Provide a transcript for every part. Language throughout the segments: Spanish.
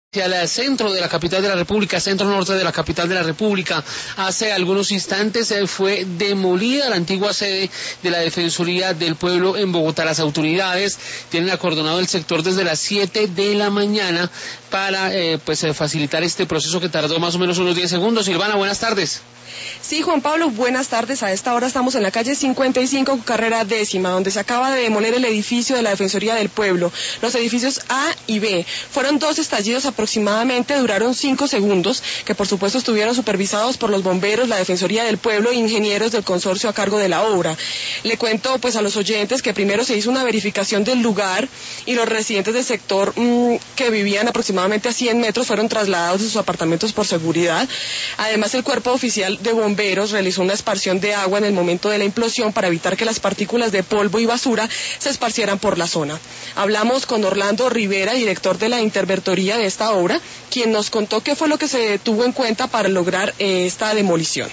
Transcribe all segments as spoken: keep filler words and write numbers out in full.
Hacia el centro de la capital de la República, centro norte de la capital de la República. Hace algunos instantes eh, fue demolida la antigua sede de la Defensoría del Pueblo en Bogotá. Las autoridades tienen acordonado el sector desde las siete de la mañana para eh, pues eh, facilitar este proceso que tardó más o menos unos diez segundos. Silvana, buenas tardes. Sí, Juan Pablo, buenas tardes. A esta hora estamos en la calle cincuenta y cinco, carrera décima, donde se acaba de demoler el edificio de la Defensoría del Pueblo. Los edificios A y B. Fueron dos estallidos aproximadamente, duraron cinco segundos, que por supuesto estuvieron supervisados por los bomberos, la Defensoría del Pueblo e ingenieros del consorcio a cargo de la obra. Le cuento pues a los oyentes que primero se hizo una verificación del lugar y los residentes del sector mmm, que vivían aproximadamente a cien metros fueron trasladados de sus apartamentos por seguridad. Además, el cuerpo oficial de bomberos realizó una esparción de agua en el momento de la implosión para evitar que las partículas de polvo y basura se esparcieran por la zona. Hablamos con Orlando Rivera, director de la interventoría de esta obra, quien nos contó qué fue lo que se tuvo en cuenta para lograr eh, esta demolición.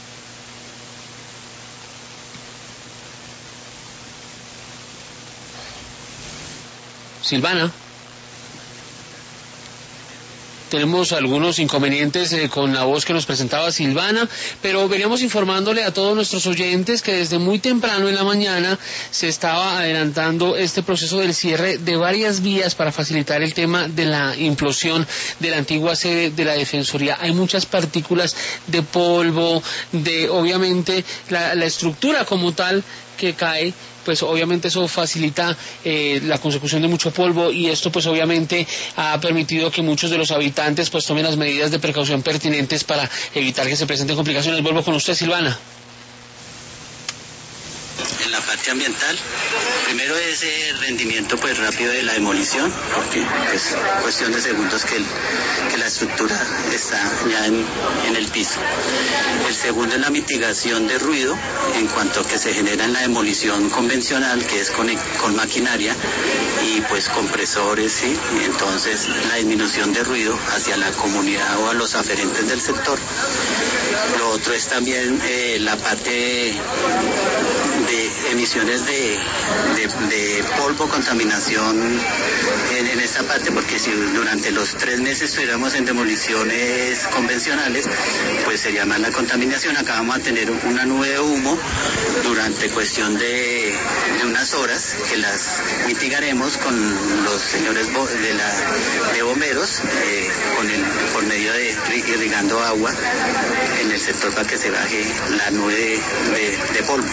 Silvana. Tenemos algunos inconvenientes eh, con la voz que nos presentaba Silvana, pero veníamos informándole a todos nuestros oyentes que desde muy temprano en la mañana se estaba adelantando este proceso del cierre de varias vías para facilitar el tema de la implosión de la antigua sede de la Defensoría. Hay muchas partículas de polvo, de obviamente la, la estructura como tal que cae, pues obviamente eso facilita eh, la consecución de mucho polvo, y esto pues obviamente ha permitido que muchos de los habitantes pues tomen las medidas de precaución pertinentes para evitar que se presenten complicaciones. Vuelvo con usted, Silvana. En la parte ambiental, primero es el rendimiento pues rápido de la demolición, porque es cuestión de segundos que, el, que la estructura está ya en, en el piso. El segundo es la mitigación de ruido, en cuanto a que se genera en la demolición convencional, que es con, con maquinaria y pues compresores, ¿sí? Y entonces la disminución de ruido hacia la comunidad o a los aferentes del sector. Lo otro es también eh, la parte de emisiones de, de, de polvo, contaminación en, en esta parte, porque si durante los tres meses estuviéramos en demoliciones convencionales, pues sería más la contaminación. Acá vamos a tener una nube de humo durante cuestión de, de unas horas, que las mitigaremos con los señores de, la, de bomberos, eh, con el, por medio de irrigando agua en el sector para que se baje la nube de, de, de polvo.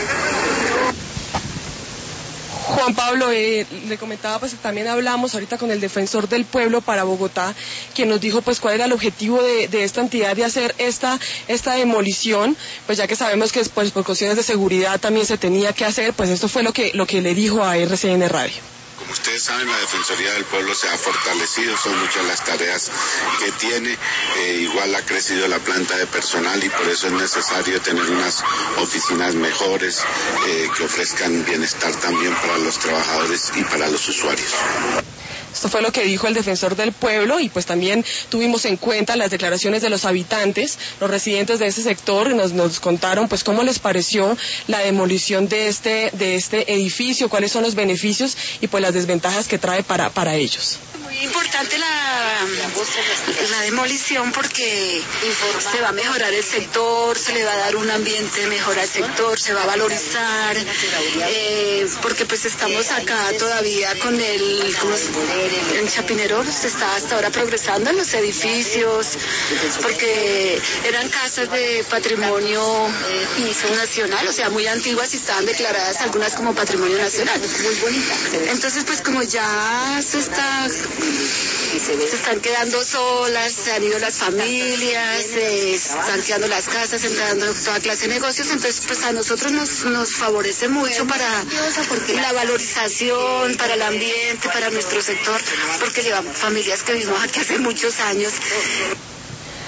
Juan Pablo, eh, le comentaba, pues también hablamos ahorita con el defensor del pueblo para Bogotá, quien nos dijo pues cuál era el objetivo de, de esta entidad de hacer esta, esta demolición, pues ya que sabemos que pues, por cuestiones de seguridad también se tenía que hacer, pues esto fue lo que, lo que le dijo a R C N Radio. Como ustedes saben, la Defensoría del Pueblo se ha fortalecido, son muchas las tareas que tiene, eh, igual ha crecido la planta de personal y por eso es necesario tener unas oficinas mejores eh, que ofrezcan bienestar también para los trabajadores y para los usuarios. Esto fue lo que dijo el defensor del pueblo, y pues también tuvimos en cuenta las declaraciones de los habitantes, los residentes de ese sector, y nos, nos contaron pues cómo les pareció la demolición de este, de este edificio, cuáles son los beneficios y pues las desventajas que trae para, para ellos. Muy importante la, la demolición, porque se va a mejorar el sector, se le va a dar un ambiente mejor al sector, se va a valorizar, eh, porque pues estamos acá todavía con el, como en Chapinero se está hasta ahora progresando en los edificios, porque eran casas de patrimonio nacional, o sea, muy antiguas, y estaban declaradas algunas como patrimonio nacional. Muy bonitas. Entonces, pues como ya se está... se están quedando solas, se han ido las familias, se están quedando las casas, se están dando toda clase de negocios, entonces pues a nosotros nos, nos favorece mucho para la valorización, para el ambiente, para nuestro sector, porque llevamos familias que vivimos aquí hace muchos años.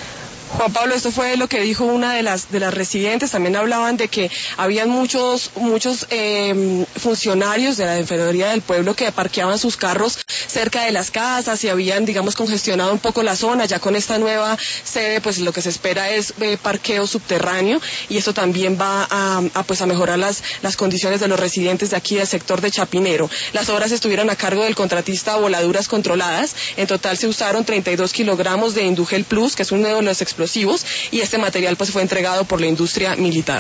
Juan Pablo, esto fue lo que dijo una de las de las residentes. También hablaban de que habían muchos muchos eh, funcionarios de la Defensoría del Pueblo que parqueaban sus carros cerca de las casas y habían, digamos, congestionado un poco la zona. Ya con esta nueva sede, pues lo que se espera es eh, parqueo subterráneo, y esto también va a, a pues a mejorar las las condiciones de los residentes de aquí del sector de Chapinero. Las obras estuvieron a cargo del contratista Voladuras Controladas. En total se usaron treinta y dos kilogramos de Indugel Plus, que es uno de los explosivos, y este material pues fue entregado por la industria militar.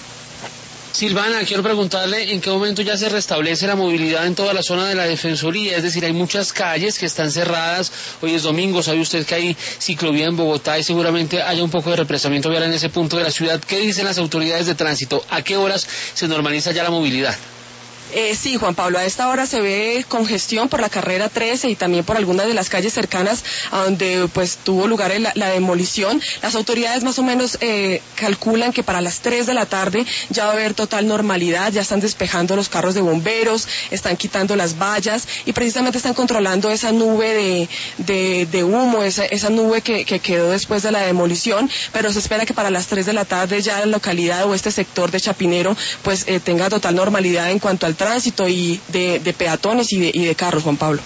Silvana, quiero preguntarle en qué momento ya se restablece la movilidad en toda la zona de la Defensoría, es decir, hay muchas calles que están cerradas, hoy es domingo, sabe usted que hay ciclovía en Bogotá y seguramente haya un poco de represamiento vial en ese punto de la ciudad. ¿Qué dicen las autoridades de tránsito? ¿A qué horas se normaliza ya la movilidad? Eh, sí, Juan Pablo, a esta hora se ve congestión por la carrera trece y también por algunas de las calles cercanas a donde pues tuvo lugar el, la demolición. Las autoridades más o menos eh, calculan que para las tres de la tarde ya va a haber total normalidad, ya están despejando los carros de bomberos, están quitando las vallas y precisamente están controlando esa nube de, de, de humo, esa, esa nube que, que quedó después de la demolición, pero se espera que para las tres de la tarde ya la localidad o este sector de Chapinero pues eh, tenga total normalidad en cuanto al tránsito y de, de peatones y de, y de carros, Juan Pablo.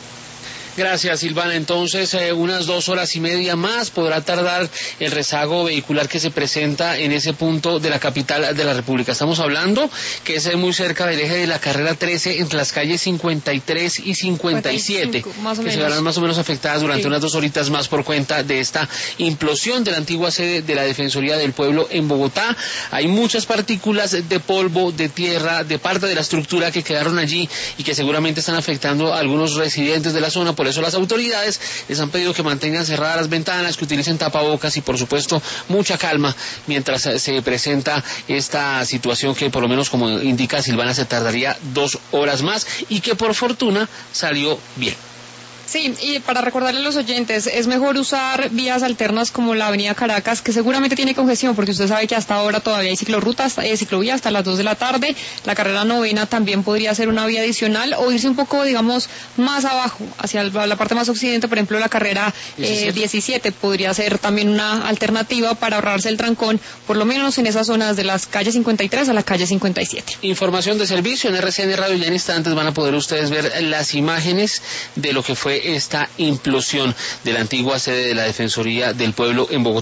Gracias, Silvana. Entonces, eh, unas dos horas y media más podrá tardar el rezago vehicular que se presenta en ese punto de la capital de la República. Estamos hablando que es muy cerca del eje de la carrera trece, entre las calles cincuenta y tres y cincuenta y siete, más o que menos. se verán más o menos afectadas durante sí. unas dos horitas más por cuenta de esta implosión de la antigua sede de la Defensoría del Pueblo en Bogotá. Hay muchas partículas de polvo, de tierra, de parte de la estructura que quedaron allí y que seguramente están afectando a algunos residentes de la zona. Por eso las autoridades les han pedido que mantengan cerradas las ventanas, que utilicen tapabocas y por supuesto mucha calma mientras se presenta esta situación que por lo menos, como indica Silvana, se tardaría dos horas más y que por fortuna salió bien. Sí, y para recordarle a los oyentes, es mejor usar vías alternas como la avenida Caracas, que seguramente tiene congestión, porque usted sabe que hasta ahora todavía hay ciclorrutas, eh, ciclovía hasta las dos de la tarde, la carrera novena también podría ser una vía adicional, o irse un poco, digamos, más abajo, hacia la parte más occidente, por ejemplo, la carrera eh, diecisiete podría ser también una alternativa para ahorrarse el trancón, por lo menos en esas zonas de las calles cincuenta y tres a la calle cincuenta y siete. Información de servicio en R C N Radio, ya en instantes van a poder ustedes ver las imágenes de lo que fue esta implosión de la antigua sede de la Defensoría del Pueblo en Bogotá.